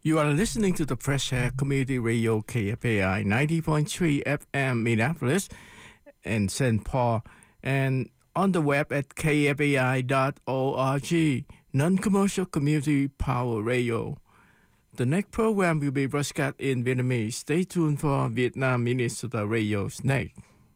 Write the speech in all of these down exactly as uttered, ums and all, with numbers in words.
You are listening to the Fresh Air Community Radio K F A I ninety point three F M Minneapolis and Saint Paul, and on the web at k f a i dot org, non-commercial community power radio. The next program will be broadcast in Vietnamese. Stay tuned for Vietnam Minnesota Radio's next.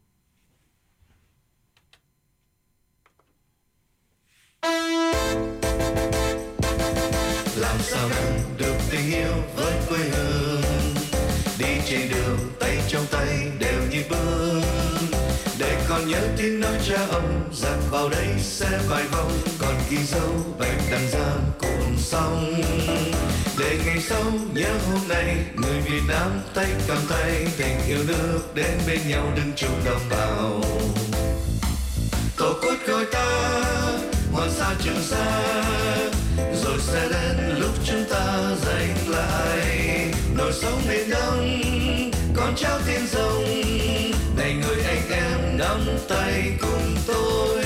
Làm sao nâng được tình yêu với quê hương, đi trên đường tay trong tay đều như bước, để con nhớ tiếng nói cha ông rằng vào đây sẽ vài vòng, còn ghi dấu bạch đằng giang cuộn sóng, để ngày sau nhớ hôm nay người Việt Nam tay cầm tay tình yêu nước đến bên nhau đứng chung đồng bào. Tổ quốc gọi ta Hoàng Sa Trường Sa, rồi sẽ đến lúc chúng ta giành lại nổi sóng miền Đông, con cháu tiên rồng, này người anh em nắm tay cùng tôi.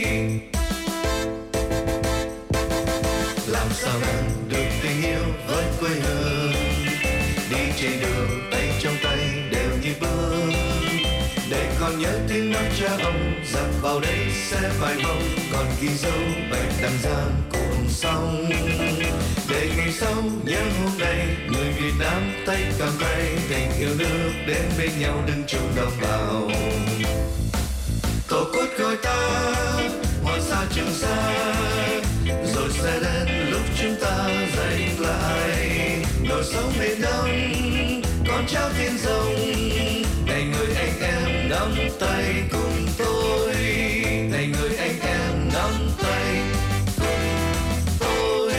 Làm sao nâng được tình yêu với quê hương, đi trên đường tay trong tay đều như bước, để con nhớ tiếng nói cha ông rằng vào đây sẽ phải vòng, còn ghi dấu bạch đằng giang cuộn sóng, để ngày sau nhớ hôm nay người Việt Nam tay cầm tay tình yêu nước đến bên nhau đứng chung đồng bào. Tổ quốc gọi ta Hoàng Sa Trường Sa, rồi sẽ đến lúc chúng ta giành lại nổi sóng miền Đông, con cháu tiên rồng, này người anh em nắm tay cùng tôi, này người anh em nắm tay cùng tôi.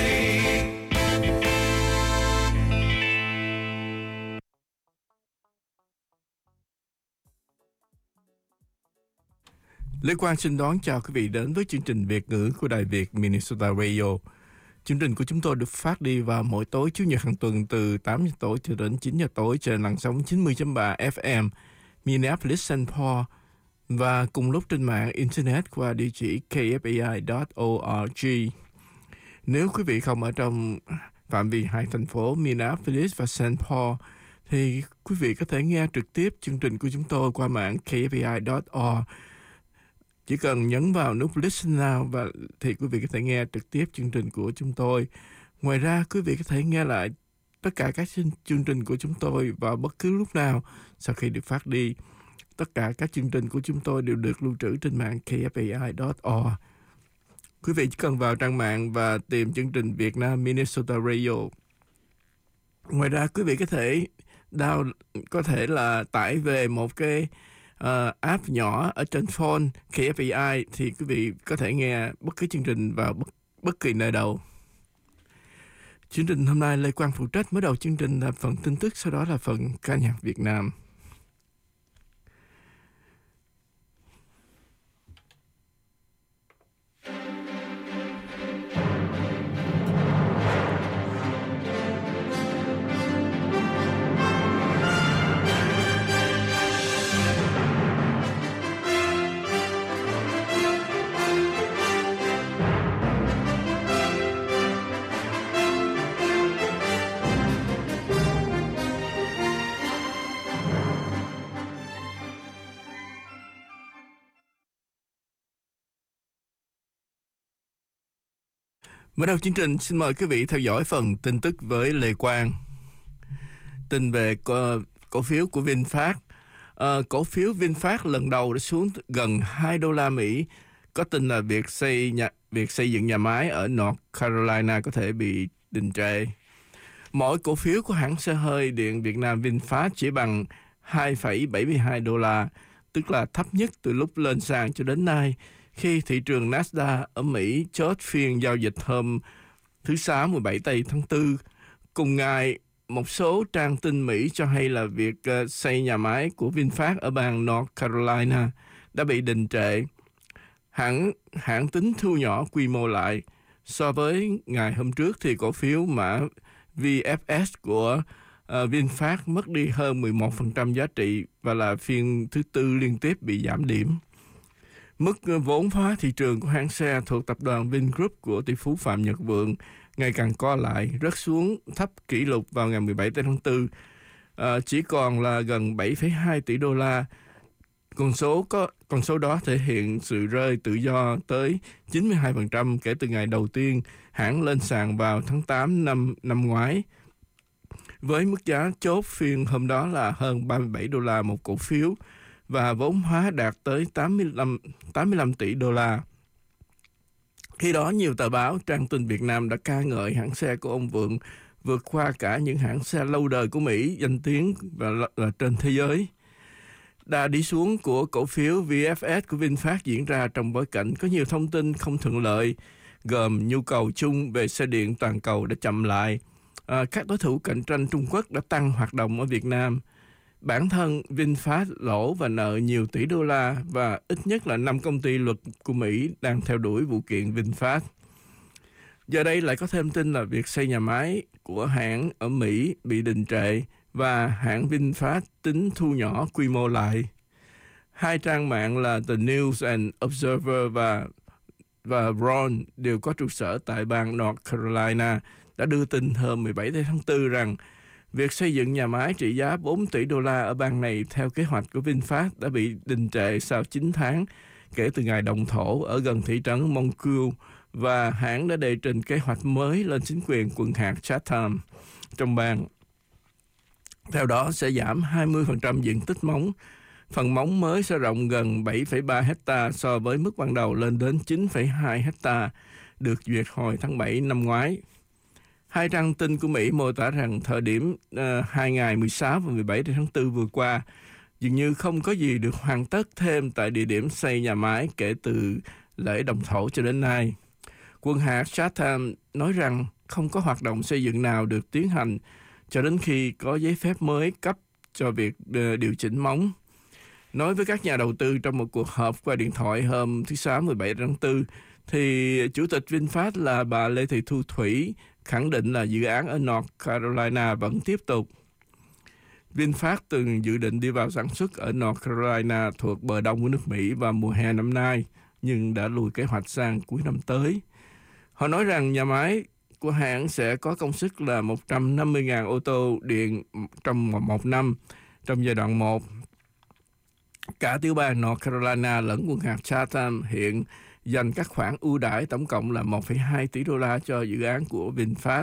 Lê Quang xin đón chào quý vị đến với chương trình Việt ngữ của Đài Việt Minnesota Radio. Chương trình của chúng tôi được phát đi vào mỗi tối Chủ nhật hàng tuần từ tám giờ tối cho đến chín giờ tối trên làn sóng chín mươi chấm ba F M Minneapolis Saint Paul, và cùng lúc trên mạng Internet qua địa chỉ k f a i dot org. Nếu quý vị không ở trong phạm vi hai thành phố Minneapolis và Saint Paul thì quý vị có thể nghe trực tiếp chương trình của chúng tôi qua mạng k f a i dot org. Chỉ cần nhấn vào nút Listen Now và thì quý vị có thể nghe trực tiếp chương trình của chúng tôi. Ngoài ra, quý vị có thể nghe lại tất cả các chương trình của chúng tôi vào bất cứ lúc nào sau khi được phát đi. Tất cả các chương trình của chúng tôi đều được lưu trữ trên mạng k f a i dot org. Quý vị chỉ cần vào trang mạng và tìm chương trình Việt Nam Minnesota Radio. Ngoài ra, quý vị có thể download, có thể là tải về một cái Uh, app nhỏ ở trên phone K F A I thì quý vị có thể nghe bất cứ chương trình vào bất, bất kỳ nơi đâu. Chương trình hôm nay Lê Quang phụ trách. Mới đầu chương trình là phần tin tức, sau đó là phần ca nhạc Việt Nam. Mở đầu chương trình, xin mời quý vị theo dõi phần tin tức với Lê Quang. Tin về cổ, cổ phiếu của VinFast. À, cổ phiếu VinFast lần đầu đã xuống gần hai đô la Mỹ. Có tin là việc xây nhà, việc xây dựng nhà máy ở North Carolina có thể bị đình trệ. Mỗi cổ phiếu của hãng xe hơi điện Việt Nam VinFast chỉ bằng hai phẩy bảy mươi hai đô la, tức là thấp nhất từ lúc lên sàn cho đến nay, khi thị trường Nasdaq ở Mỹ chốt phiên giao dịch hôm thứ Sáu mười bảy tây tháng tư. Cùng ngày, một số trang tin Mỹ cho hay là việc uh, xây nhà máy của VinFast ở bang North Carolina đã bị đình trệ. Hãng, hãng tính thu nhỏ quy mô lại. So với ngày hôm trước thì cổ phiếu mã V F S của uh, VinFast mất đi hơn mười một phần trăm giá trị và là phiên thứ tư liên tiếp bị giảm điểm. Mức vốn hóa thị trường của hãng xe thuộc tập đoàn Vingroup của tỷ phú Phạm Nhật Vượng ngày càng co lại, rớt xuống thấp kỷ lục vào ngày mười bảy tháng tư, à, chỉ còn là gần bảy phẩy hai tỷ đô la. Con số có con số đó thể hiện sự rơi tự do tới chín mươi hai phần trăm kể từ ngày đầu tiên hãng lên sàn vào tháng tám năm năm ngoái. Với mức giá chốt phiên hôm đó là hơn ba mươi bảy đô la một cổ phiếu và vốn hóa đạt tới tám mươi lăm, tám mươi lăm tỷ đô la. Khi đó, nhiều tờ báo, trang tin Việt Nam đã ca ngợi hãng xe của ông Vượng vượt qua cả những hãng xe lâu đời của Mỹ, danh tiếng và là trên thế giới. Đà đi xuống của cổ phiếu vê ép ét của VinFast diễn ra trong bối cảnh có nhiều thông tin không thuận lợi, gồm nhu cầu chung về xe điện toàn cầu đã chậm lại, à, các đối thủ cạnh tranh Trung Quốc đã tăng hoạt động ở Việt Nam, bản thân VinFast lỗ và nợ nhiều tỷ đô la và ít nhất là năm công ty luật của Mỹ đang theo đuổi vụ kiện VinFast. Giờ đây lại có thêm tin là việc xây nhà máy của hãng ở Mỹ bị đình trệ và hãng VinFast tính thu nhỏ quy mô lại. Hai trang mạng là The News and Observer và và Ron đều có trụ sở tại bang North Carolina đã đưa tin hôm mười bảy tháng tư rằng việc xây dựng nhà máy trị giá bốn tỷ đô la ở bang này theo kế hoạch của VinFast đã bị đình trệ sau chín tháng kể từ ngày động thổ ở gần thị trấn Monroe, và hãng đã đề trình kế hoạch mới lên chính quyền quận hạt Chatham trong bang. Theo đó sẽ giảm hai mươi phần trăm diện tích móng. Phần móng mới sẽ rộng gần bảy phẩy ba hectare so với mức ban đầu lên đến chín phẩy hai hectare, được duyệt hồi tháng bảy năm ngoái. Hai trang tin của Mỹ mô tả rằng thời điểm uh, hai ngày mười sáu và mười bảy tháng tư vừa qua dường như không có gì được hoàn tất thêm tại địa điểm xây nhà máy kể từ lễ động thổ cho đến nay. Quận hạt Chatham nói rằng không có hoạt động xây dựng nào được tiến hành cho đến khi có giấy phép mới cấp cho việc uh, điều chỉnh móng. Nói với các nhà đầu tư trong một cuộc họp qua điện thoại hôm thứ Sáu mười bảy tháng tư, thì Chủ tịch VinFast là bà Lê Thị Thu Thủy khẳng định là dự án ở North Carolina vẫn tiếp tục. VinFast từng dự định đi vào sản xuất ở North Carolina thuộc bờ đông của nước Mỹ vào mùa hè năm nay, nhưng đã lùi kế hoạch sang cuối năm tới. Họ nói rằng nhà máy của hãng sẽ có công suất là một trăm năm mươi nghìn ô tô điện trong một năm, trong giai đoạn một. Cả tiểu bang North Carolina lẫn quận hạt Chatham hiện dành các khoản ưu đãi tổng cộng là một phẩy hai tỷ đô la cho dự án của VinFast.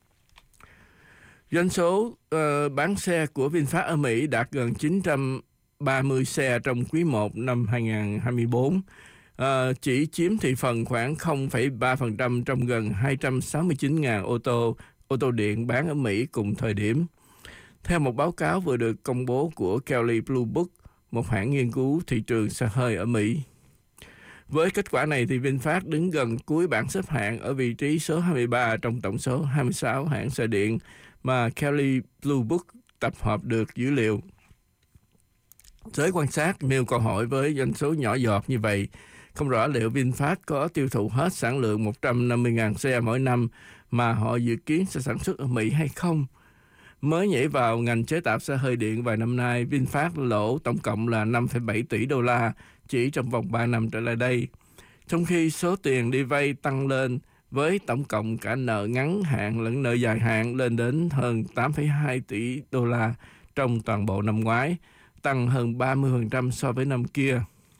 Doanh số uh, bán xe của VinFast ở Mỹ đạt gần chín trăm ba mươi xe trong quý một năm hai không hai tư, uh, chỉ chiếm thị phần khoảng không phẩy ba phần trăm trong gần hai trăm sáu mươi chín nghìn ô tô, ô tô điện bán ở Mỹ cùng thời điểm. Theo một báo cáo vừa được công bố của Kelley Blue Book, một hãng nghiên cứu thị trường xe hơi ở Mỹ. Với kết quả này thì VinFast đứng gần cuối bảng xếp hạng ở vị trí số hai mươi ba trong tổng số hai mươi sáu hãng xe điện mà Kelley Blue Book tập hợp được dữ liệu. Giới quan sát nêu câu hỏi với doanh số nhỏ giọt như vậy, không rõ liệu VinFast có tiêu thụ hết sản lượng một trăm năm mươi nghìn xe mỗi năm mà họ dự kiến sẽ sản xuất ở Mỹ hay không. Mới nhảy vào ngành chế tạo xe hơi điện vài năm nay, VinFast lỗ tổng cộng là năm phẩy bảy tỷ đô la chỉ trong vòng ba năm trở lại đây, trong khi số tiền đi vay tăng lên với tổng cộng cả nợ ngắn hạn lẫn nợ dài hạn lên đến hơn tám phẩy hai tỷ đô la trong toàn bộ năm ngoái, tăng hơn ba mươi phần trăm so với năm kia.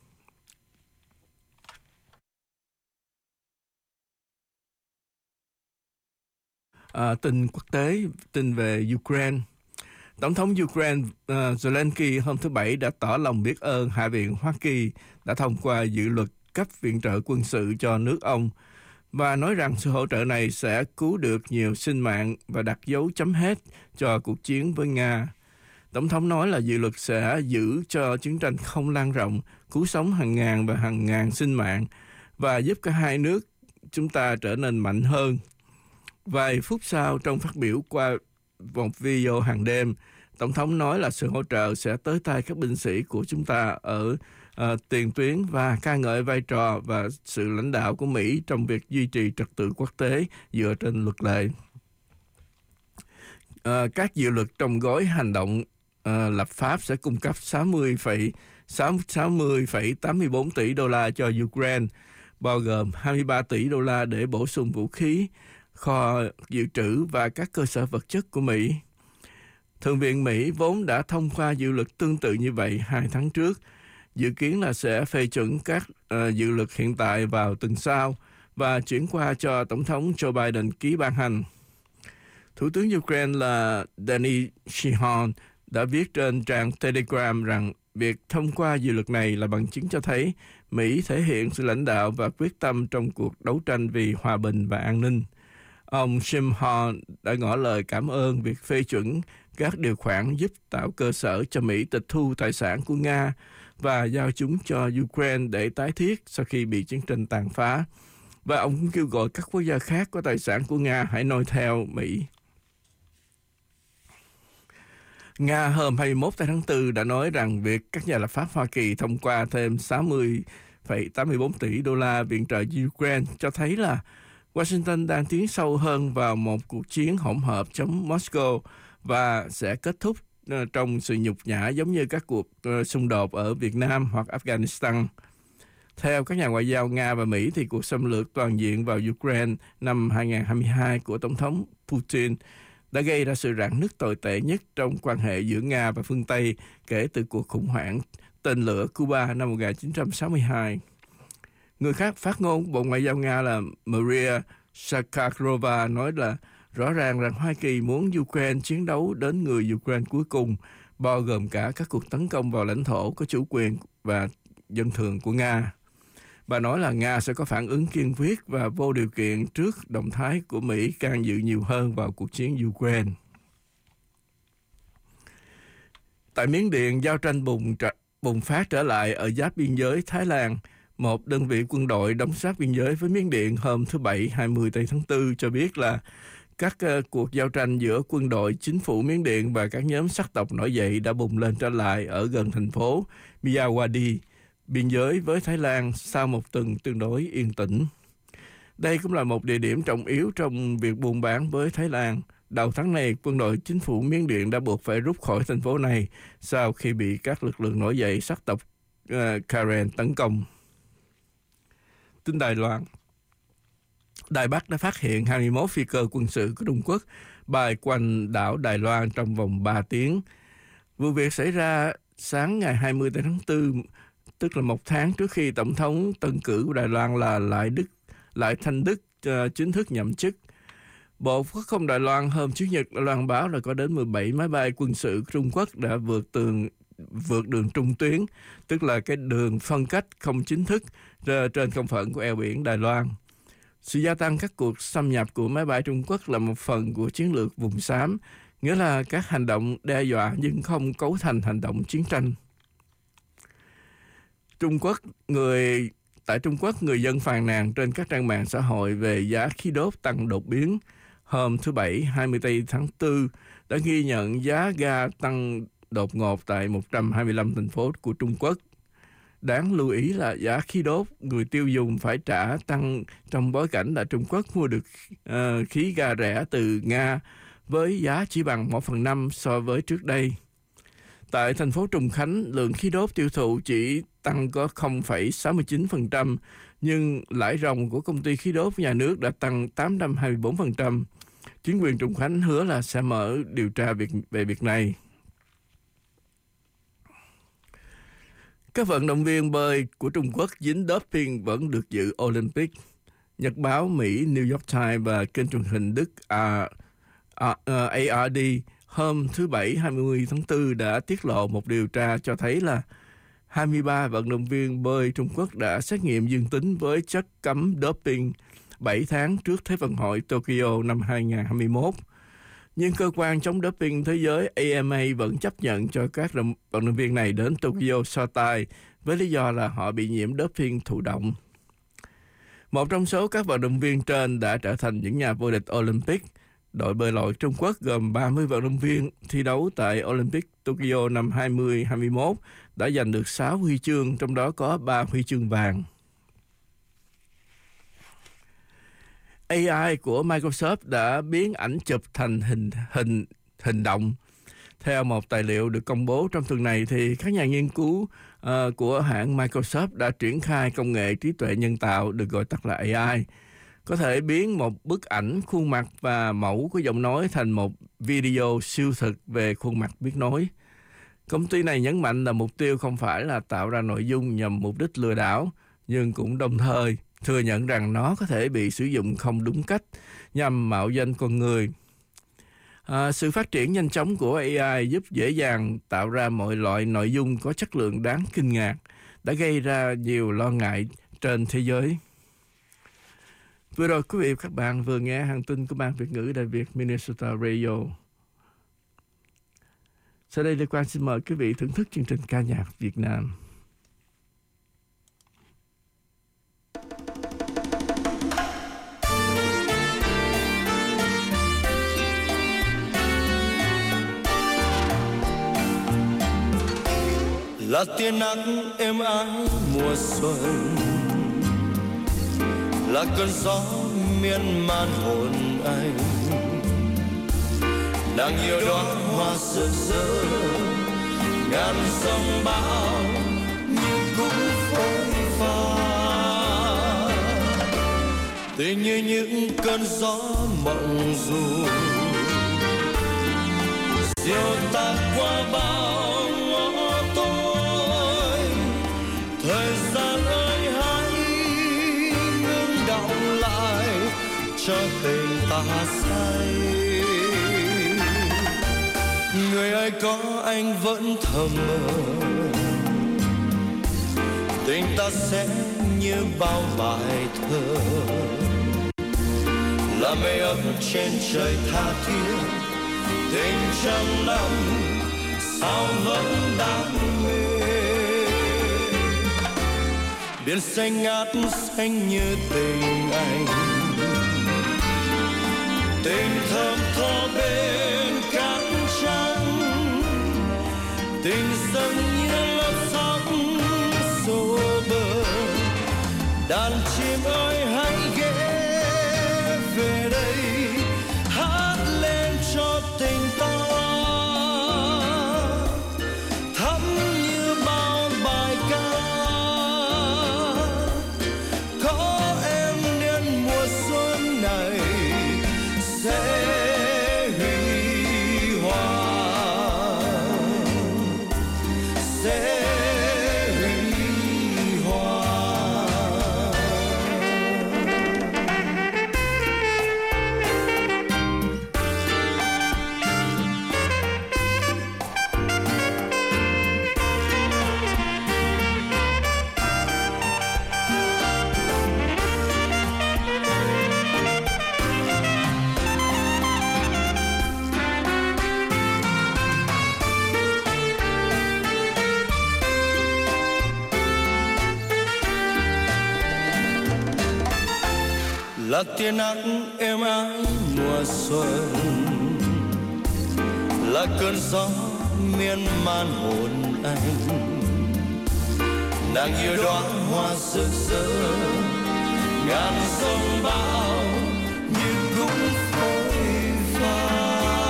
À, tin quốc tế, tin về Ukraine. Tổng thống Ukraine uh, Zelensky hôm thứ Bảy đã tỏ lòng biết ơn Hạ viện Hoa Kỳ đã thông qua dự luật cấp viện trợ quân sự cho nước ông và nói rằng sự hỗ trợ này sẽ cứu được nhiều sinh mạng và đặt dấu chấm hết cho cuộc chiến với Nga. Tổng thống nói là dự luật sẽ giữ cho chiến tranh không lan rộng, cứu sống hàng ngàn và hàng ngàn sinh mạng và giúp cả hai nước chúng ta trở nên mạnh hơn. Vài phút sau, trong phát biểu qua một video hàng đêm, Tổng thống nói là sự hỗ trợ sẽ tới tay các binh sĩ của chúng ta ở uh, tiền tuyến và ca ngợi vai trò và sự lãnh đạo của Mỹ trong việc duy trì trật tự quốc tế dựa trên luật lệ. Uh, các dự luật trong gói hành động uh, lập pháp sẽ cung cấp sáu mươi phẩy tám mươi tư tỷ đô la cho Ukraine, bao gồm hai mươi ba tỷ đô la để bổ sung vũ khí, kho dự trữ và các cơ sở vật chất của Mỹ. Thượng viện Mỹ vốn đã thông qua dự luật tương tự như vậy hai tháng trước, dự kiến là sẽ phê chuẩn các uh, dự luật hiện tại vào tuần sau và chuyển qua cho Tổng thống Joe Biden ký ban hành. Thủ tướng Ukraine là Denis Shihon đã viết trên trang Telegram rằng việc thông qua dự luật này là bằng chứng cho thấy Mỹ thể hiện sự lãnh đạo và quyết tâm trong cuộc đấu tranh vì hòa bình và an ninh. Ông Shihon đã ngỏ lời cảm ơn việc phê chuẩn các điều khoản giúp tạo cơ sở cho Mỹ tịch thu tài sản của Nga và giao chúng cho Ukraine để tái thiết sau khi bị chiến tranh tàn phá. Và ông cũng kêu gọi các quốc gia khác có tài sản của Nga hãy noi theo Mỹ. Nga hôm hai mươi mốt tháng tư đã nói rằng việc các nhà lập pháp Hoa Kỳ thông qua thêm sáu mươi phẩy tám mươi bốn tỷ đô la viện trợ Ukraine cho thấy là Washington đang tiến sâu hơn vào một cuộc chiến hỗn hợp chống Moscow và sẽ kết thúc trong sự nhục nhã giống như các cuộc xung đột ở Việt Nam hoặc Afghanistan. Theo các nhà ngoại giao Nga và Mỹ, thì cuộc xâm lược toàn diện vào Ukraine năm hai nghìn không trăm hai mươi hai của Tổng thống Putin đã gây ra sự rạn nứt tồi tệ nhất trong quan hệ giữa Nga và phương Tây kể từ cuộc khủng hoảng tên lửa Cuba năm một nghìn chín trăm sáu mươi hai. Người khác phát ngôn Bộ Ngoại giao Nga là Maria Zakharova nói là rõ ràng rằng Hoa Kỳ muốn Ukraine chiến đấu đến người Ukraine cuối cùng, bao gồm cả các cuộc tấn công vào lãnh thổ có chủ quyền và dân thường của Nga. Bà nói là Nga sẽ có phản ứng kiên quyết và vô điều kiện trước động thái của Mỹ can dự nhiều hơn vào cuộc chiến Ukraine. Tại Miến Điện, giao tranh bùng, bùng phát trở lại ở giáp biên giới Thái Lan. Một đơn vị quân đội đóng sát biên giới với Miến Điện hôm thứ Bảy hai mươi tháng tư cho biết là các uh, cuộc giao tranh giữa quân đội chính phủ Miến Điện và các nhóm sắc tộc nổi dậy đã bùng lên trở lại ở gần thành phố Miyawadi, biên giới với Thái Lan sau một tuần tương đối yên tĩnh. Đây cũng là một địa điểm trọng yếu trong việc buôn bán với Thái Lan. Đầu tháng này, quân đội chính phủ Miến Điện đã buộc phải rút khỏi thành phố này sau khi bị các lực lượng nổi dậy sắc tộc uh, Karen tấn công. Tin Đài Loan. Đài Bắc đã phát hiện hai mươi mốt phi cơ quân sự của Trung Quốc bay quanh đảo Đài Loan trong vòng ba tiếng. Vụ việc xảy ra sáng ngày hai mươi tháng tư, tức là một tháng trước khi Tổng thống tân cử của Đài Loan là Lại Đức, Lại Thanh Đức uh, chính thức nhậm chức. Bộ Quốc phòng Đài Loan hôm Chủ nhật đã loan báo là có đến mười bảy máy bay quân sự của Trung Quốc đã vượt tường vượt đường trung tuyến, tức là cái đường phân cách không chính thức trên không phận của eo biển Đài Loan. Sự gia tăng các cuộc xâm nhập của máy bay Trung Quốc là một phần của chiến lược vùng xám, nghĩa là các hành động đe dọa nhưng không cấu thành hành động chiến tranh. Trung Quốc, người tại Trung Quốc, người dân phàn nàn trên các trang mạng xã hội về giá khí đốt tăng đột biến. Hôm thứ Bảy, hai mươi tháng tư, đã ghi nhận giá ga tăng đột ngột tại một trăm hai mươi lăm thành phố của Trung Quốc. Đáng lưu ý là giá khí đốt người tiêu dùng phải trả tăng trong bối cảnh là Trung Quốc mua được uh, khí ga rẻ từ Nga với giá chỉ bằng một phần năm so với trước đây. Tại thành phố Trùng Khánh, lượng khí đốt tiêu thụ chỉ tăng có không phẩy sáu mươi chín phần trăm, nhưng lãi ròng của công ty khí đốt nhà nước đã tăng tám trăm hai mươi bốn phần trăm. Chính quyền Trùng Khánh hứa là sẽ mở điều tra việc, về việc này. Các vận động viên bơi của Trung Quốc dính doping vẫn được dự Olympic. Nhật báo Mỹ New York Times và kênh truyền hình Đức A R D hôm thứ Bảy hai mươi tháng tư đã tiết lộ một điều tra cho thấy là hai mươi ba vận động viên bơi Trung Quốc đã xét nghiệm dương tính với chất cấm doping bảy tháng trước Thế vận hội Tokyo năm hai nghìn không trăm hai mươi mốt. Nhưng cơ quan chống doping thế giới A M A vẫn chấp nhận cho các vận động viên này đến Tokyo so tài với lý do là họ bị nhiễm doping thụ động. Một trong số các vận động viên trên đã trở thành những nhà vô địch Olympic. Đội bơi lội Trung Quốc gồm ba mươi vận động viên thi đấu tại Olympic Tokyo năm hai nghìn không trăm hai mươi mốt đã giành được sáu huy chương, trong đó có ba huy chương vàng. A I của Microsoft đã biến ảnh chụp thành hình hình hình động. Theo một tài liệu được công bố trong tuần này, thì các nhà nghiên cứu uh, của hãng Microsoft đã triển khai công nghệ trí tuệ nhân tạo được gọi tắt là A I. có thể biến một bức ảnh khuôn mặt và mẫu của giọng nói thành một video siêu thực về khuôn mặt biết nói. Công ty này nhấn mạnh là mục tiêu không phải là tạo ra nội dung nhằm mục đích lừa đảo, nhưng cũng đồng thời thừa nhận rằng nó có thể bị sử dụng không đúng cách nhằm mạo danh con người. À, sự phát triển nhanh chóng của a i giúp dễ dàng tạo ra mọi loại nội dung có chất lượng đáng kinh ngạc, đã gây ra nhiều lo ngại trên thế giới. Vừa rồi quý vị và các bạn vừa nghe hàng tin của Ban Việt ngữ Đài Việt Minnesota Radio. Sau đây Lê Quang xin mời quý vị thưởng thức chương trình ca nhạc Việt Nam. Là tia nắng êm ái mùa xuân, là cơn gió miên man hồn anh, đang yêu đóa hoa rực rỡ, ngàn sông bão nhưng cũng phôi pha. Tình như những cơn gió mộng du, diều ta qua bao ngõ tối. Thời gian ơi hãy ngưng đọng lại cho tình ta say. Người ơi có anh vẫn thầm mơ, tình ta sẽ như bao bài thơ, là mây ấm trên trời tha thiết. Tình trăm năm sao vẫn đam mê, biển xanh ngát xanh như tình anh. Tình thơm tho bên cát trắng, tình dâng như lớp sóng xô bờ. Đàn chim ơi hãy ghé về đây, hát lên cho tình ta thắm như bao bài ca. Có em đến mùa xuân này sẽ huy hoàng, sẽ huy hoàng. Là tia nắng êm ái mùa xuân, là cơn gió miên man hồn anh, nàng yêu đóa hoa rực rỡ. Ngàn sông bão nhưng cũng phôi pha,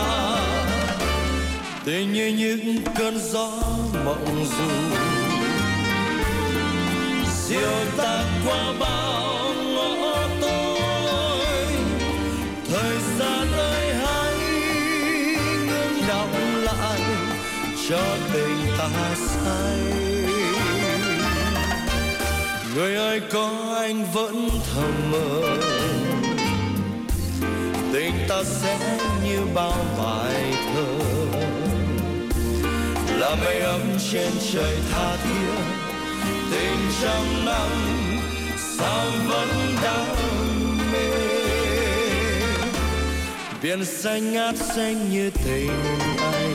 tình như những cơn gió mộng du, diều ta qua bao ngõ tối. Thời gian ơi hãy ngưng đọng lại cho tình ta say. Người ơi có anh vẫn thầm mơ, tình ta sẽ như bao bài thơ, là mây ấm trên trời tha thiết. Tình trăm năm sao vẫn đam mê, biển xanh ngát xanh như tình anh.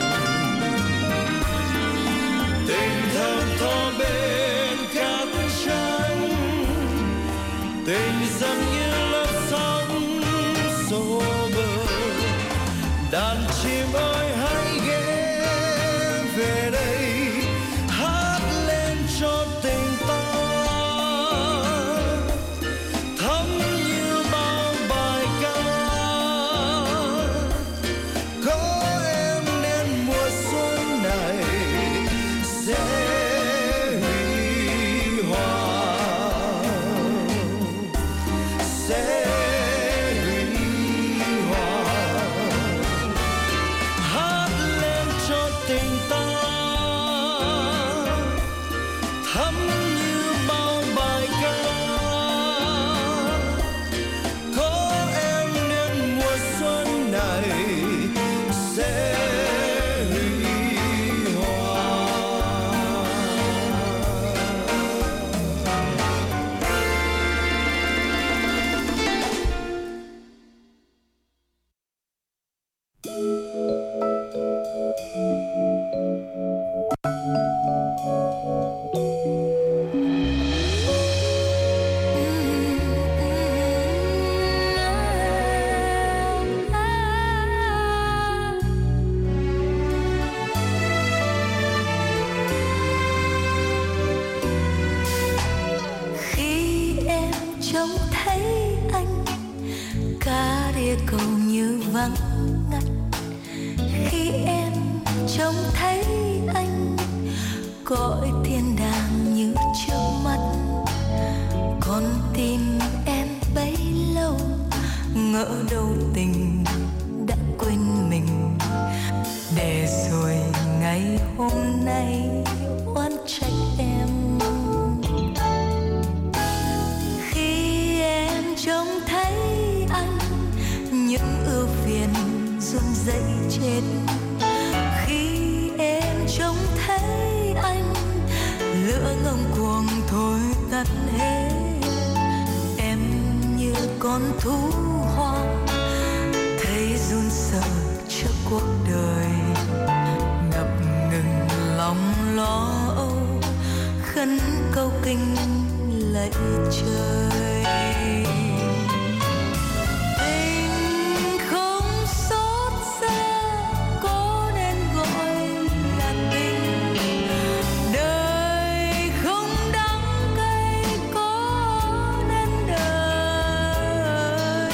Tình thơm tho bên cát trắng, tình dâng như lớp sóng xô bờ. Đàn chim ơi hãy ghé về đây, hát lên cho tình ta thắm như bao bài ca. Có em đến mùa xuân này sẽ huy hoàng, sẽ này sẽ hủy hoại. Khi em trông thấy anh, cả địa cầu như vắng ngắt. Khi em trông thấy anh, cõi thiên đàng như trước mắt. Con tim em bấy lâu, ngỡ đâu tình đã quên mình. Để rồi ngày hôm nay oán trách em. Khi em trông thấy anh, những ưu phiền run rẩy chết. Khi em trông thấy anh, lửa ngông cuồng thôi tắt hết. Em như con thú hoang, thấy run sợ trước cuộc đời. Ngập ngừng lòng lo âu, khấn câu kinh lạy trời. Tình không xót xa, có nên gọi là tình. Đời không đắng cay, có nên đời.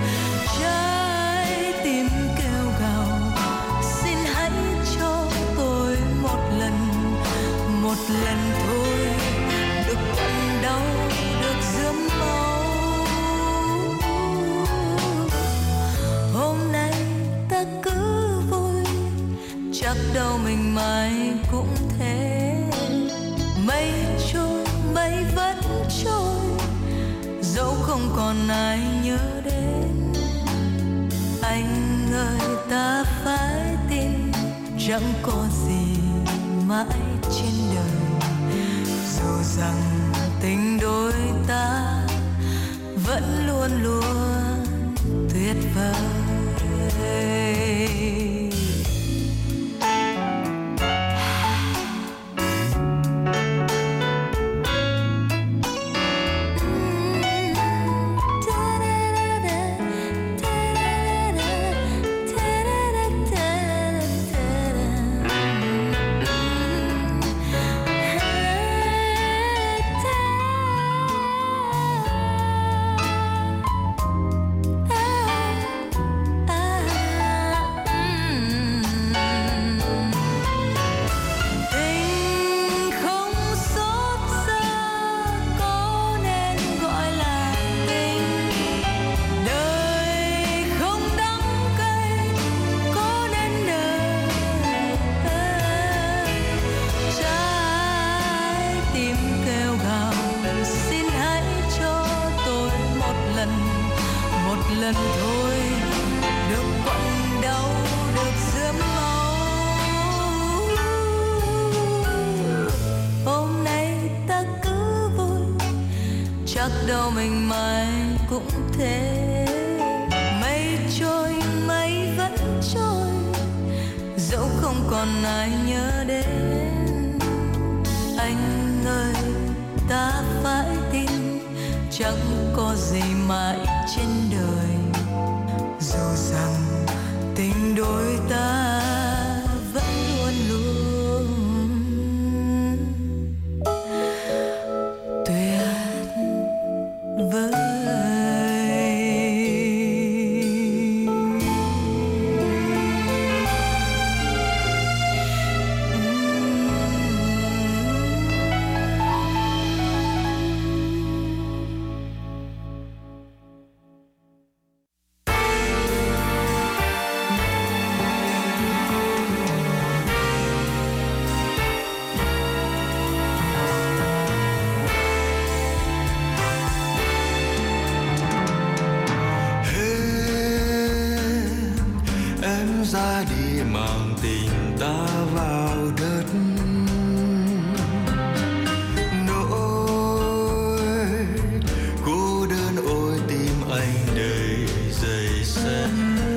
Trái tim kêu gào, xin hãy cho tôi một lần, một lần thôi, được quặn đau, được rướm máu. Hôm nay ta cứ vui, chắc đâu mình mãi cũng thế. Mây trôi, mây vẫn trôi, dẫu không còn ai nhớ đến. Anh ơi ta phải tin, chẳng có gì mãi trên đời. Dù rằng tình đôi ta vẫn luôn luôn tuyệt vời. Tình không xót xa, có nên gọi là tình. Đời không đắng cay, có nên đời. Trái tim kêu gào, xin hãy cho tôi một lần, một lần thôi, được quặn đau, được rướm máu. Hôm nay ta cứ vui, chắc đâu mình mãi cũng thế. Mây trôi, mây vẫn trôi, dẫu không còn ai nhớ đến. Anh ơi ta phải tin, chẳng có gì mãi trên đời. Dù rằng tình đôi ta vẫn luôn luôn tuyệt vời. mang tình ta vào đất. Nỗi cô đơn ôi tim anh đầy dày xéo.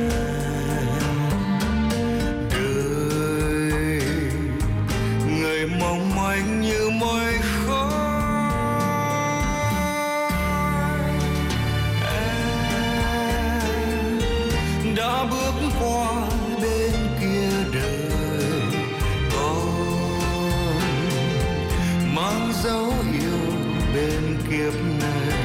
Đời người mong manh như mây khói. Em đã bước qua bên kia đời, còn mang dấu yêu bên kiếp này.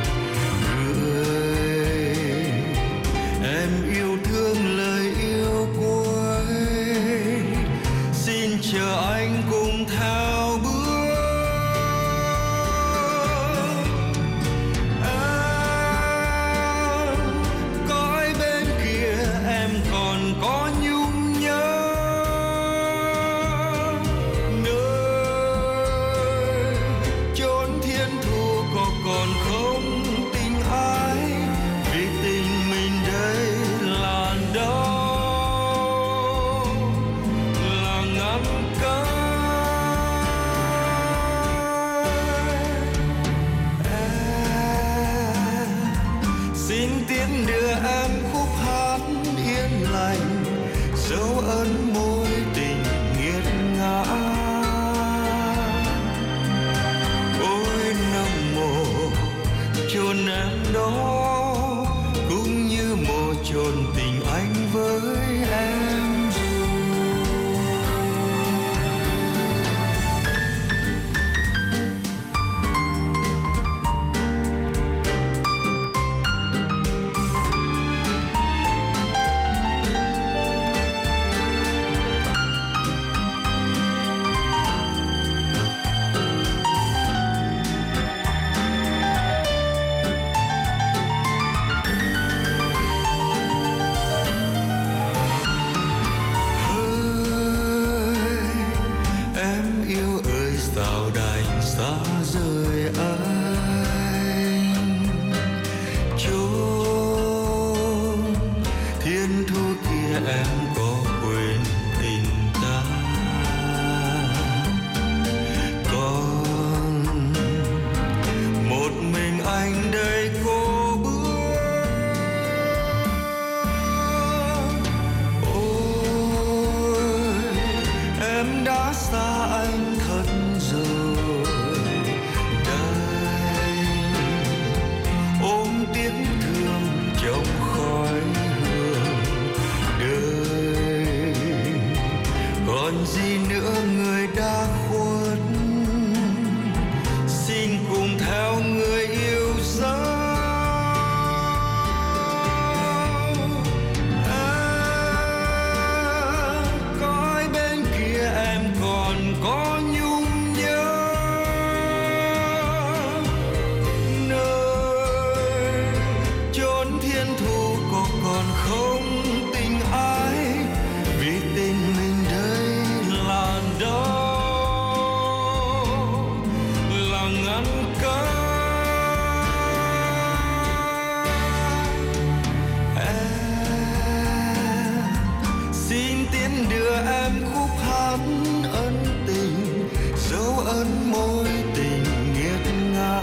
Người em yêu thương lời yêu cuối, xin chờ anh cùng theo bước. Em cõi bên kia em còn có nhung nhớ, nơi chốn thiên thu có còn không tình ai, vì tình mình đây là đâu, là ngăn cách. Em xin tiến đưa em khúc hát yên lành, dấu ấn môi tình nghiệt ngã. Ôi nằm mồ chôn em đó, cũng như mồ chôn tình anh với em. Em yêu ơi sao đành xa rời anh, chốn thiên thu kia em có quên tình ta. Còn một mình anh đây cô bước. Ôi em đã xa anh thật rồi, đành ôm tiếng thương trong khói hương. Đời còn gì nữa người đã khuất, xin cùng theo người yêu dấu. Em cõi bên kia em còn có nhung nhớ, nơi chốn thiên thu có còn không tình ai, vì tình mình đây là đâu, là ngăn cách. Em xin tiến đưa em khúc hát ân tình, dấu ấn môi tình nghiệt ngã.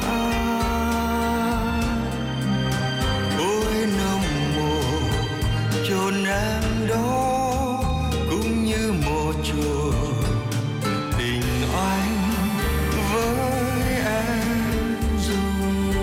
Ôi nằm mồ chôn em đó, cũng như mồ chôn tình anh với em rồi.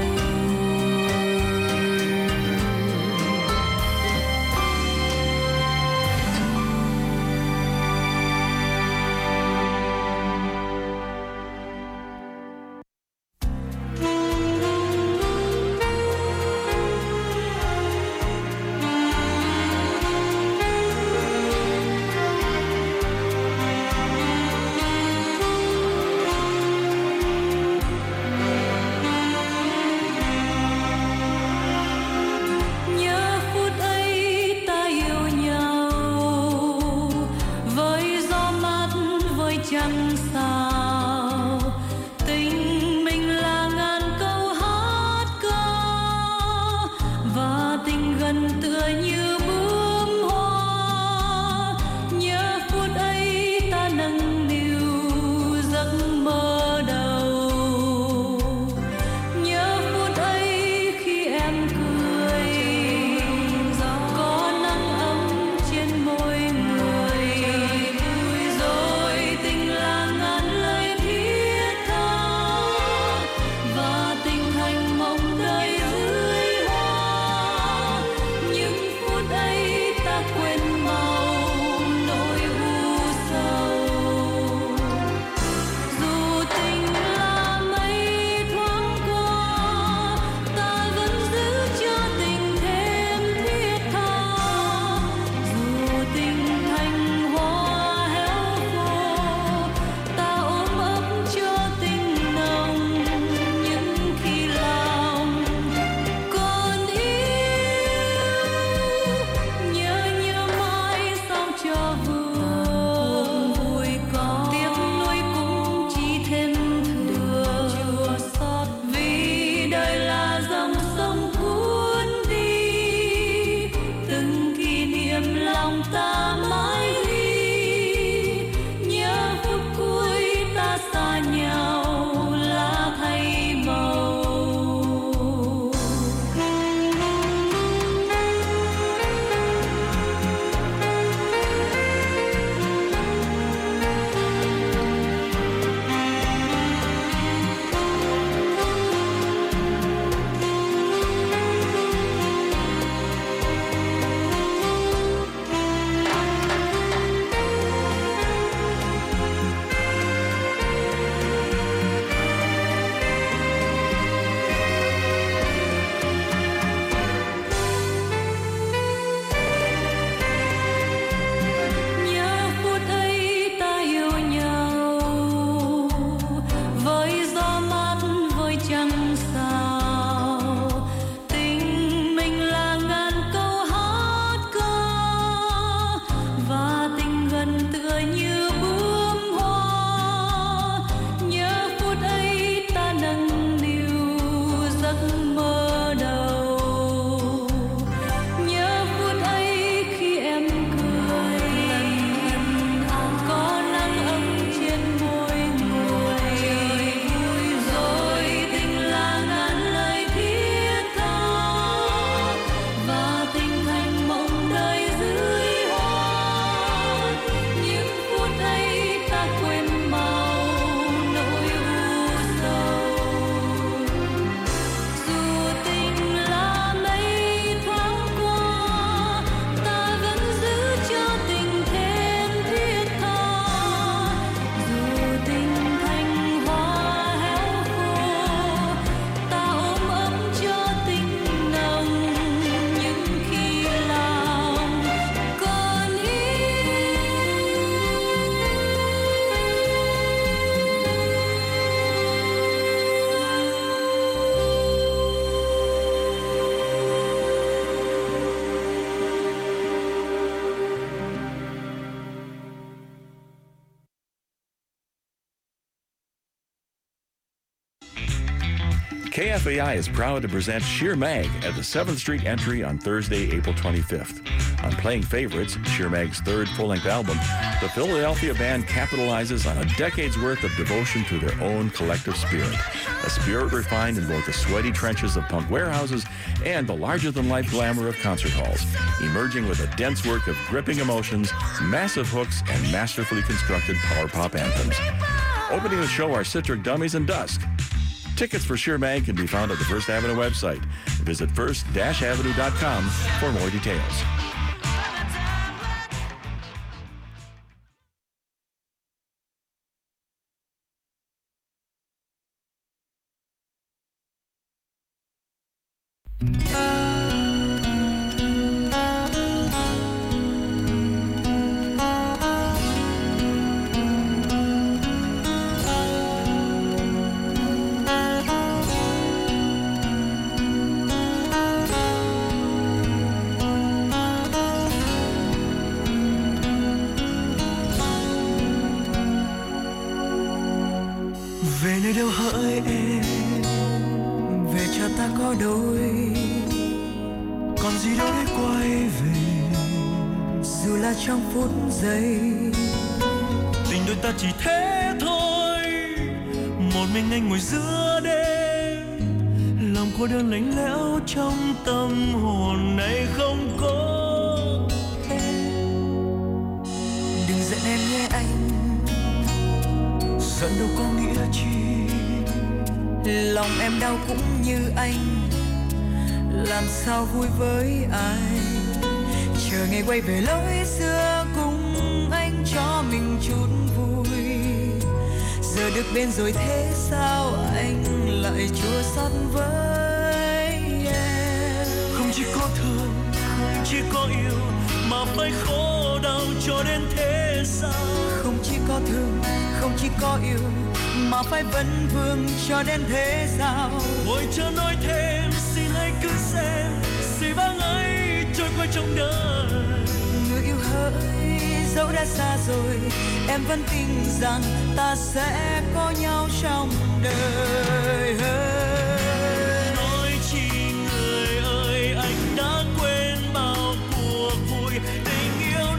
lòng ta mãi ghi, nhớ phút cuối ta xa nhau lá thay màu. K F A I is proud to present Sheer Mag at the seventh Street Entry on Thursday, April twenty-fifth. On Playing Favorites, Sheer Mag's third full-length album, the Philadelphia band capitalizes on a decade's worth of devotion to their own collective spirit, a spirit refined in both the sweaty trenches of punk warehouses and the larger-than-life glamour of concert halls, emerging with a dense work of gripping emotions, massive hooks, and masterfully constructed power pop anthems. Opening the show are Citric Dummies and Dusk. Tickets for Sheer Mag can be found at the First Avenue website. Visit first dash avenue dot com for more details. Tình đôi ta chỉ thế thôi, một mình anh ngồi giữa đêm, lòng cô đơn lạnh lẽo trong tâm hồn này không có em. Đừng giận em nhé anh, giận đâu có nghĩa chi. Lòng em đau cũng như anh, làm sao vui với ai. Chờ ngày quay về lối xưa cùng anh cho mình chút vui. Giờ được bên rồi thế sao anh lại chua xót với em. Không chỉ có thương, không chỉ có yêu, mà phải khổ đau cho đến thế sao. Không chỉ có thương, không chỉ có yêu, mà phải vấn vương cho đến thế sao. Ôi chưa nói thêm, xin hãy cứ xem, xin vắng ấy trôi qua trong đời. Người yêu hỡi, dẫu đã xa rồi, em vẫn tin rằng ta sẽ có nhau trong đời. Nói chi người ơi, anh đã quên bao cuộc vui, tình yêu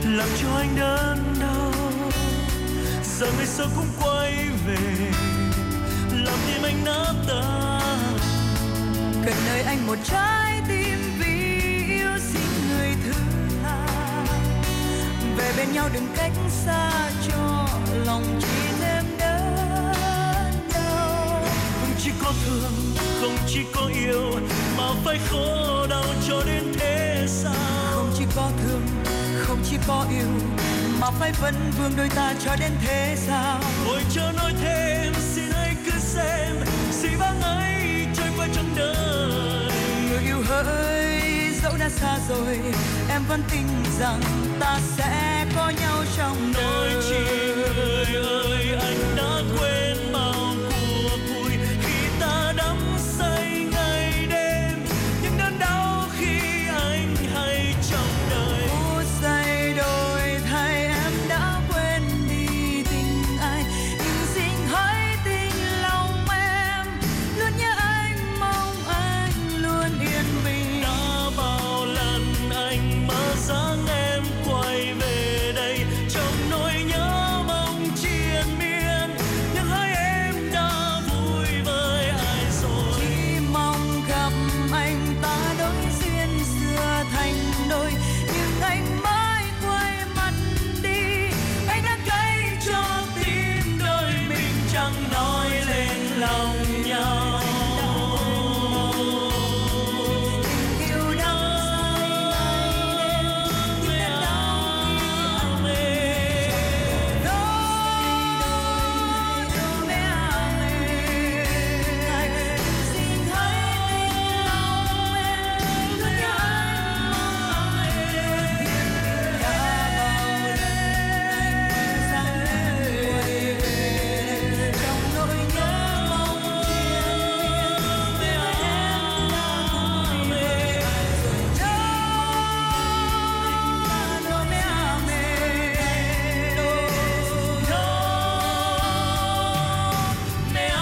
làm cho anh đớn đau. Giờ ngày sau cũng quay về, làm tim anh nát tan. Cần nơi anh một trái tim vì yêu xin người thứ hai. Về bên nhau đừng cách xa cho lòng chỉ thêm đớn đau. Không chỉ có thương, không chỉ có yêu mà phải khổ đau cho đến thế sao? Không chỉ có thương, không chỉ có yêu mà phải vấn vương đôi ta cho đến thế sao? Ôi cho nói thêm, xin hãy cứ xem gì vắng ấy trôi qua trong đời. Người yêu hỡi, dẫu đã xa rồi em vẫn tin rằng ta sẽ có nhau trong đời. Nói chi người ơi, anh đã quên bao cuộc vui khi ta đắm say ngày đêm, những đớn đau khi anh hay trong đời. Phút giây đổi thay em đã quên đi tình ai, nhưng xin hãy tin lòng em luôn nhớ anh, mong anh luôn yên bình. Đã bao lần anh mơ dáng em quay về đây trong nỗi nhớ mong triền miên, nhưng hỡi em đã vui với ai rồi. Chỉ mong gặp anh ta đối duyên xưa thành đôi, nhưng anh mãi quay mặt đi. Anh đã cay cho tim đôi mình Chẳng nói lên lòng nhau. tình yêu đắm say ngày đêm, nhưng đã đau khi anh đôi đôi mẹ anh. Xin hãy tin lòng em luôn nhớ anh, mong em đã bao lần anh rằng em quay về trong nỗi nhớ mong triền miên, vì em đã vui về rồi cho đôi mẹ mẹ đôi Mẹ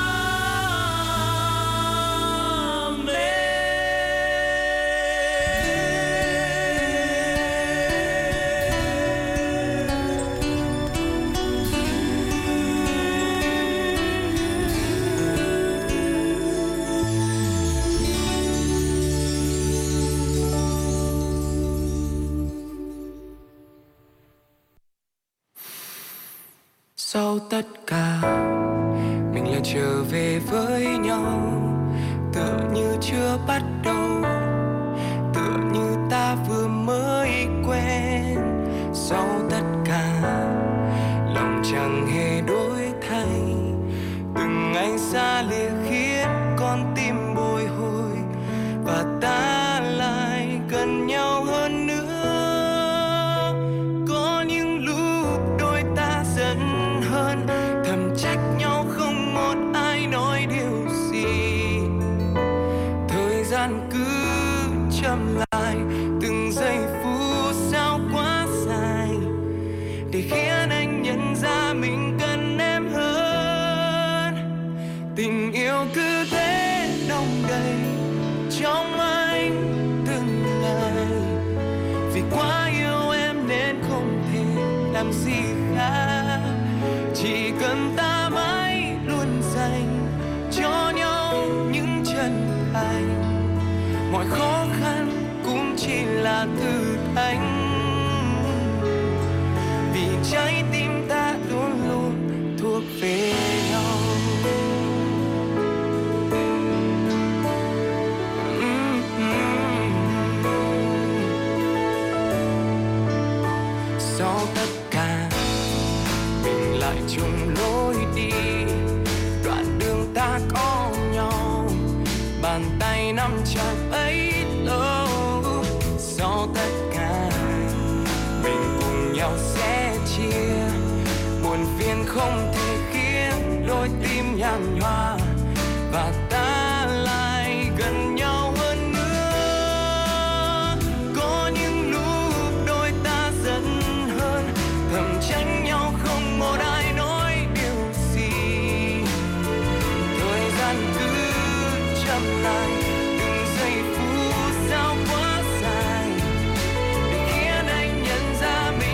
Sau tất cả mình lại trở về với nhau, tựa như chưa bắt đầu, tựa như ta vừa mới quen. Sau tất cả lòng chẳng hề đổi thay, từng ngày xa lìa khiến con tim bồi hồi, và ta lại gần nhau hơn nữa. Có những lúc đôi ta giận hơn, thầm trách nhau không một ai nói điều gì. Thời gian cứ chậm lại, từng giây phút sao quá dài, để khiến anh nhận ra mình cần em hơn. Tình yêu cứ thế đong đầy trong anh từng ngày, vì quá yêu em nên không thể làm gì khác. Chỉ cần ta mãi luôn dành cho nhau những chân thành, mọi khó khăn cũng chỉ là thử thách, vì trái tim ta luôn luôn thuộc về nhau. Sau tất cả mình lại chung lối đi, đoạn đường ta có nhau, bàn tay nắm chặt bấy lâu. Sau tất cả mình cùng nhau sẽ chia, buồn phiền không thể khiến đôi tim nhàn nhòa, và ta lại gần nhau hơn nữa. Có những lúc đôi ta giận hơn, thầm trách nhau không một ai nói điều gì. Thời gian cứ chậm lại, từng giây phút sao quá dài, để khiến anh nhận ra mình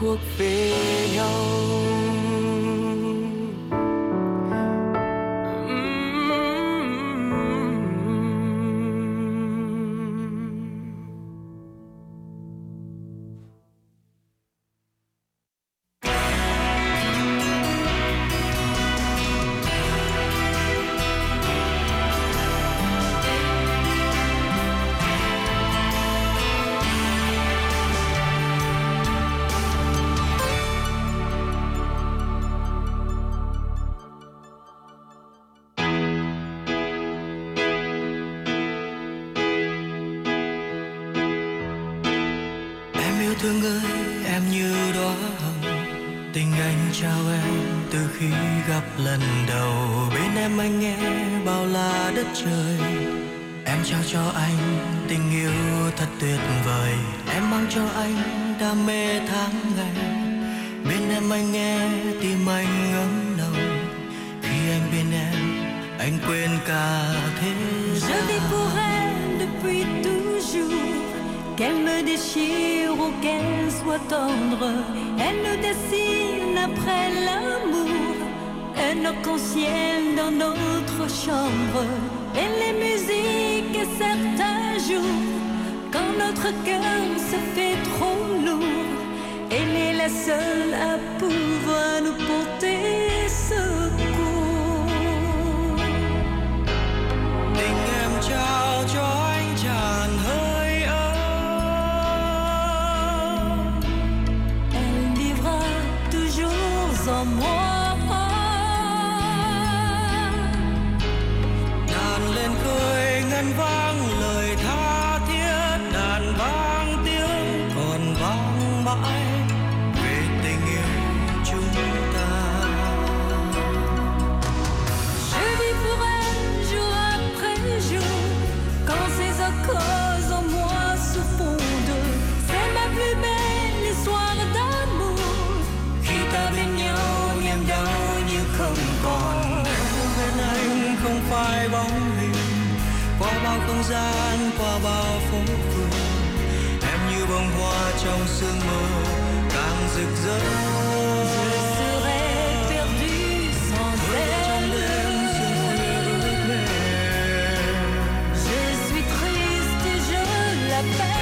thuộc về nhau. Thương ơi, em như đóa hồng, tình anh trao em từ khi gặp lần đầu. Bên em anh nghe bao la đất trời, em trao cho anh tình yêu thật tuyệt vời. Em mang cho anh đam mê tháng ngày, bên em anh nghe tim anh ấm nồng. Khi anh bên em, anh quên cả thế gian. Je vis pour elle depuis toujours. Qu'elle me déchire ou qu'elle soit tendre, elle nous dessine après l'amour un arc-en-ciel dans notre chambre. Et les musiques et certains jours, quand notre cœur se fait trop lourd, elle est la seule à pouvoir nous porter secours. Tình em trao cho anh tràn hơi. En moi đàn lên khơi ngân vang lời tha thiết, đàn vang tiếng còn vang mãi về tình yêu chúng ta. Je vis pour elle jour après jour, quand ses accords en moi se fondent, c'est ma plus belle histoire d'amour. Khi ta bên nhau niềm đau như không còn, bên anh không phải bóng hình, qua bao không gian, qua bao phố phường, em như bông hoa trong sương mơ càng rực rỡ. Je serais perdu sans elle. Je suis triste et je l'appelle.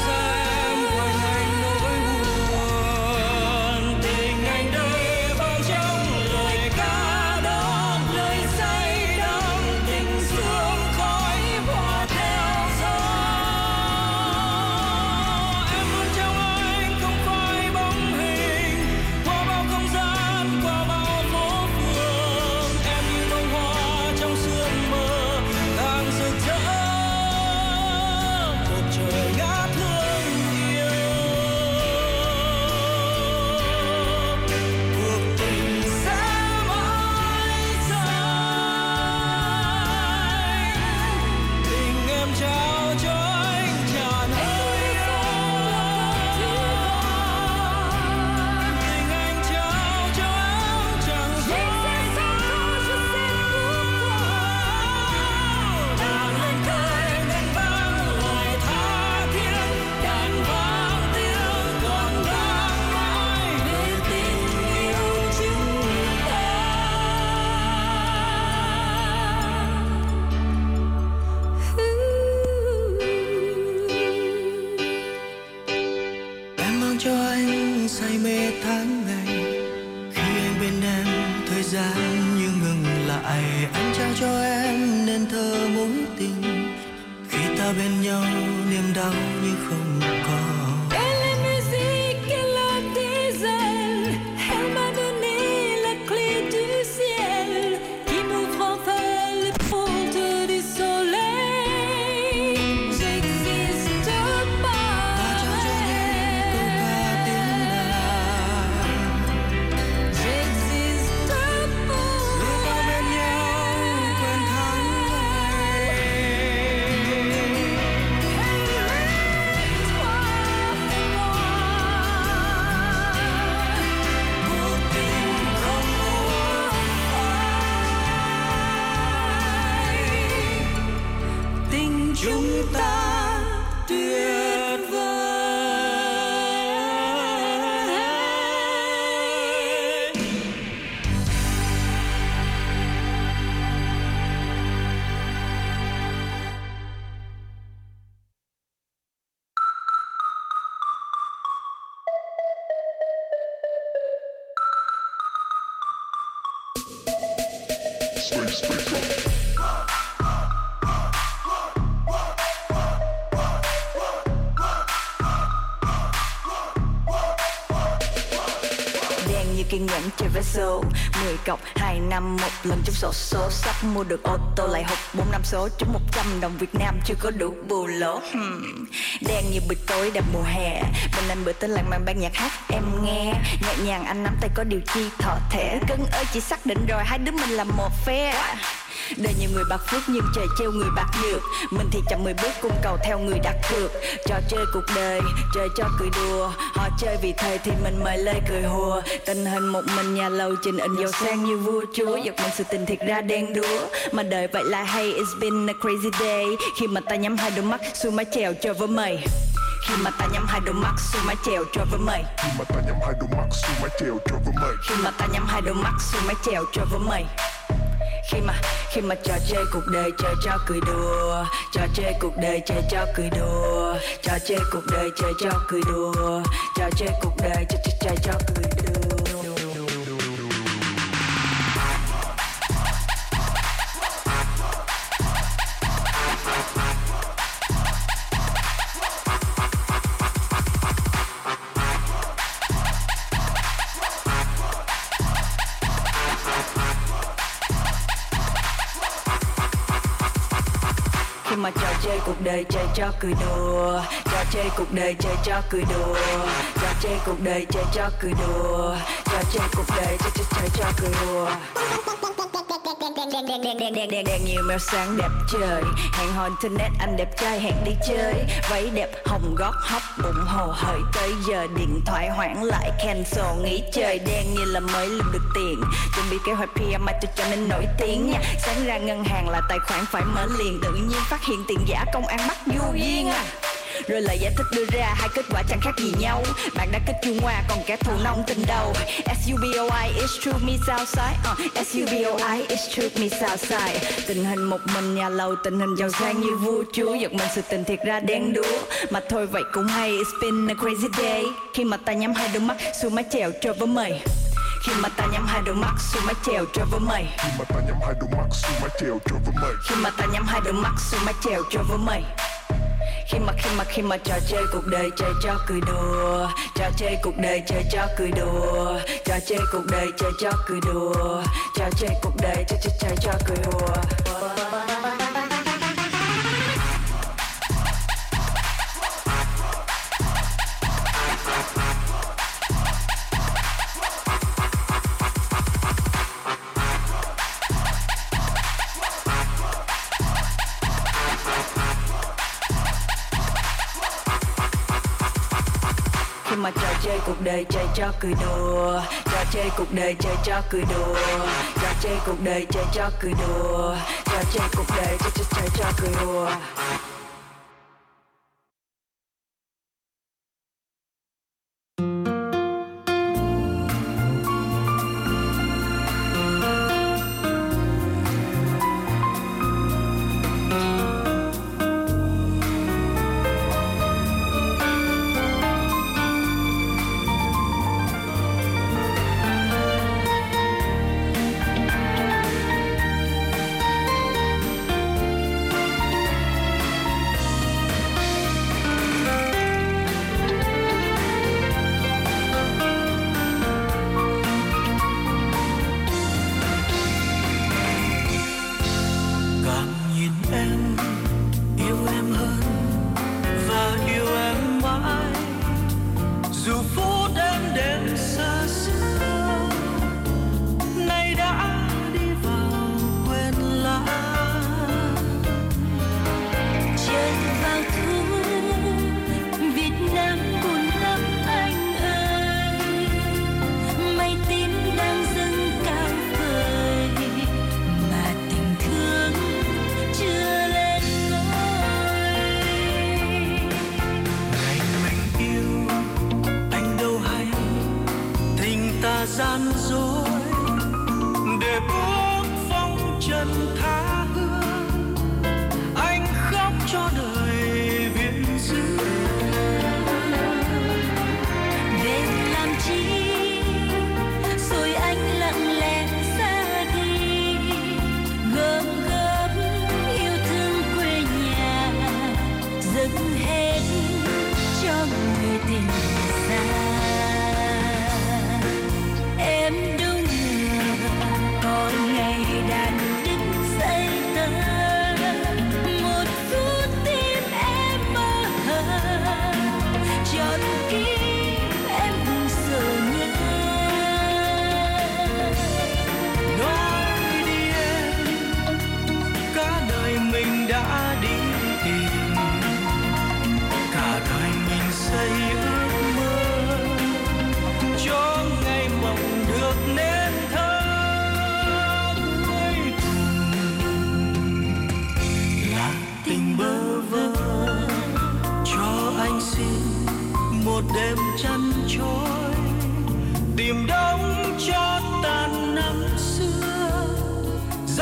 Bên nhau niềm đau như không còn. Et la musique, elle a des ailes. Elle m'a donné la clé du ciel qui m'ouvre enfin les portes du soleil. J'existe pas. J'existe pas. Lúc ta bên nhau quên tháng ngày. Kiên nhẫn chơi vé số mười cọc hai năm một lần trúng sổ số sắp mua được ô tô lại hụt bốn năm số trúng một trăm đồng Việt Nam chưa có đủ bù lỗ. hmm. Đen như buổi tối đẹp mùa hè bên anh bữa tới làng mang ban nhạc hát em nghe nhẹ nhàng anh nắm tay có điều chi thọ thể cưng ơi chỉ xác định rồi hai đứa mình là một phe. Đời nhiều người bạc phước nhưng trời treo người bạc nhược. Mình thì chậm mười bước cung cầu theo người đặt cược. Trò chơi cuộc đời, chơi cho cười đùa. Họ chơi vì thời thì mình mời lời cười hùa. Tình hình một mình nhà lầu trình in giàu sang như vua chúa. Giật mình sự tình thiệt ra đen đúa. Mà đời vậy là hay, it's been a crazy day. Khi mà ta nhắm hai đôi mắt xuống mái chèo cho với mày. Khi mà ta nhắm hai đôi mắt xuống mái chèo cho với mày. Khi mà ta nhắm hai đôi mắt xuống mái chèo cho với mày. Khi mà ta nhắm hai đôi mắt xuống mái chèo cho với mày. Khi mà, khi mà trò chơi cuộc đời chơi cho cười đùa. Trò chơi cuộc đời chơi cho cười đùa. Trò chơi cuộc đời chơi cho cười đùa. Trò chơi cuộc đời chơi, chơi, chơi cho cười đùa. Khi mà trò chơi cuộc đời chơi cho cười đùa. Trò chơi cuộc đời chơi cho cười đùa. Trò chơi cuộc đời chơi cho cười đùa. Trò chơi cuộc đời chơi, chơi, chơi cho cười đùa. Đèn đèn đèn đèn đèn đèn đèn nhiều màu sáng đẹp trời. Hẹn hò internet anh đẹp trai hẹn đi chơi. Váy đẹp hồng gót hóc bụng hồ hởi tới giờ điện thoại hoãn lại cancel nghỉ chơi. Đen như là mới lượm được tiền. Chuẩn bị kế hoạch pê em cho cho nên nổi tiếng nha. Sáng ra ngân hàng là tài khoản phải mở liền. Tự nhiên phát hiện tiền giả công an bắt vô duyên à. Rồi lời giải thích đưa ra hai kết quả chẳng khác gì nhau. Bạn đã kết chung hoa còn kẻ thù nông tình đầu. S-U-B-O-I it's true me Southside uh, S-U-B-O-I it's true me Southside. Tình hình một mình nhà lầu tình hình giàu sang như vua chúa. Giật mình sự tình thiệt ra đen đúa. Mà thôi vậy cũng hay, it's been a crazy day. Khi mà ta nhắm hai đôi mắt xuống mái chèo cho với mày. Khi mà ta nhắm hai đôi mắt xuống mái chèo cho với mày. Khi mà ta nhắm hai đôi mắt xuống mái chèo cho với mày. Khi mà ta nhắm hai đôi mắt xuống mái chèo cho với mày. Khi mà khi mà khi mà trò chơi cuộc đời chơi cho cười đùa. Trò chơi cuộc đời chơi cho cười đùa. Trò chơi cuộc đời chơi cho cười đùa. Trò chơi cuộc đời chơi chơi chơi cho cười đùa. Khi mà trò chơi cuộc đời chơi cho cười đùa. Trò chơi cuộc đời chơi cho cười đùa. Trò chơi cuộc đời chơi cho cười đùa. Trò chơi cuộc đời chơi chơi chơi cho cười đùa. gian dối để bước phong trần tha hương. Anh khóc cho đời viễn dữ. Về làm chi rồi anh lặng lẽ ra đi.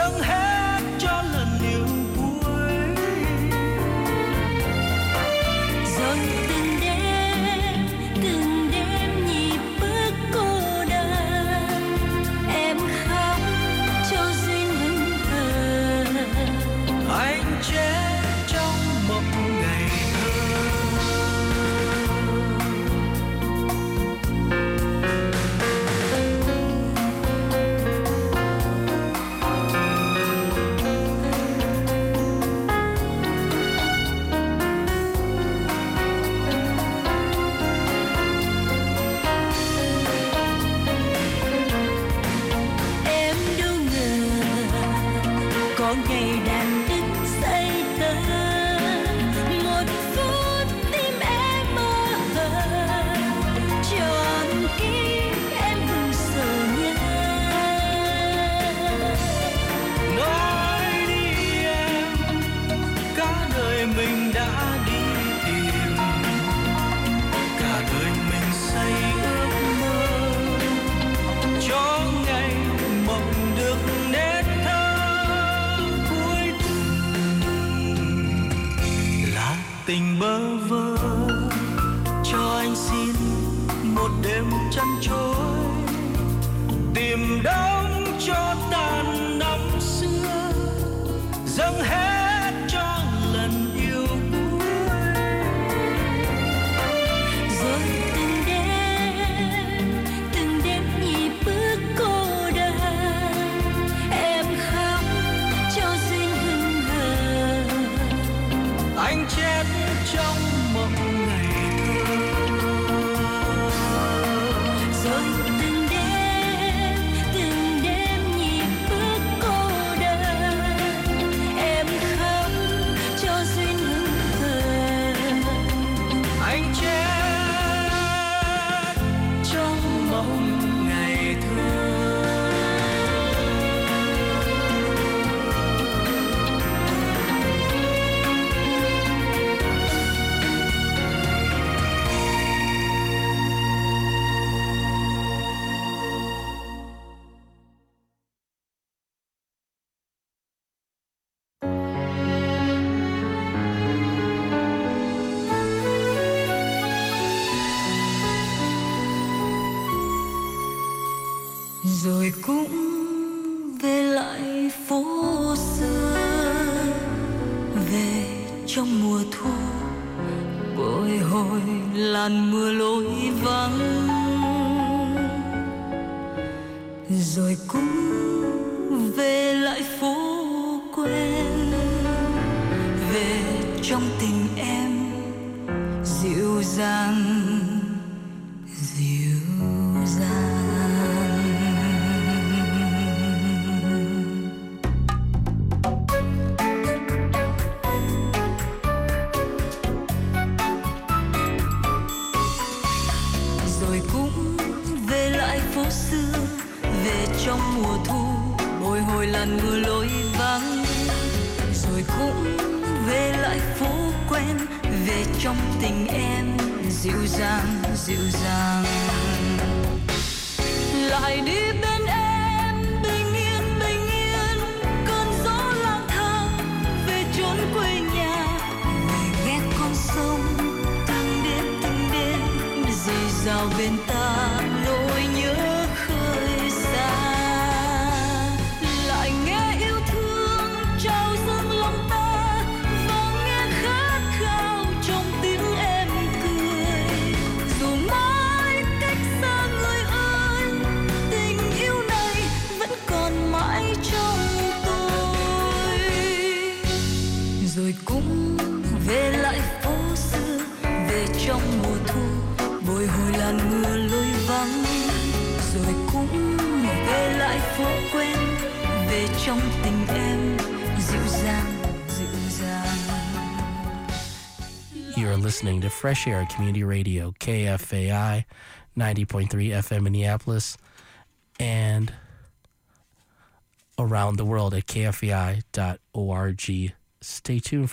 dâng hết cho lần yêu cuối. Rồi từng đêm từng đêm nhịp bước cô đơn, em khóc cho duyên hững hờ. Anh chết trong mộng ngày thơ. Em đâu ngờ có ngày đàn thức dậy tơ, một phút tim em mơ hồ, tròn kín em hừng sợ nhớ. Nói đi em, cả đời mình đã đi tìm, cả đời mình say ước mơ, cho ngày mộng được nét thơ cuối cùng là tình bơ vơ. Cho anh xin một đêm chăn trôi, tìm đóng cho tàn năm xưa, dâng hết cho lần yêu cuối. Rồi từng đêm từng đêm nhịp bước cô đơn, em khóc cho duyên hững hờ. Anh chết trong mộng ngày thơ. Rồi từng đêm từng đêm nhịp bước cô đơn, em khóc cho duyên hững hờ. Anh chết trong mộng ngày thơ. Rồi cũng về lại phố xưa, về trong mùa thu bồi hồi làn mưa lối vắng. Rồi cũng về lại phố quen, về trong tình em dịu dàng dịu dàng. Rồi cũng về lại phố xưa, về trong mùa thu bồi hồi làn mưa lối vắng. Rồi cũng về lại phố quen, về trong tình em dịu dàng dịu dàng. Lại đi bên em bình yên bình yên, cơn gió lang thang về chốn quê nhà, về ghé con sông từng đêm từng đêm rì rào bên ta nỗi nhớ khơi xa. Lại nghe yêu thương trao dâng lòng ta, và nghe khát khao trong tiếng em cười. Dù mãi cách xa người ơi, tình yêu này vẫn còn mãi trong tôi. Rồi cũng về lại phố xưa, về trong mùa thu bồi hồi làn mưa lối vắng. Rồi cũng về lại phố quen, về trong tình em dịu dàng dịu dàng. You are listening to Fresh Air Community Radio, K F A I, ninety point three F M Minneapolis, and around the world at K F A I dot org. Stay tuned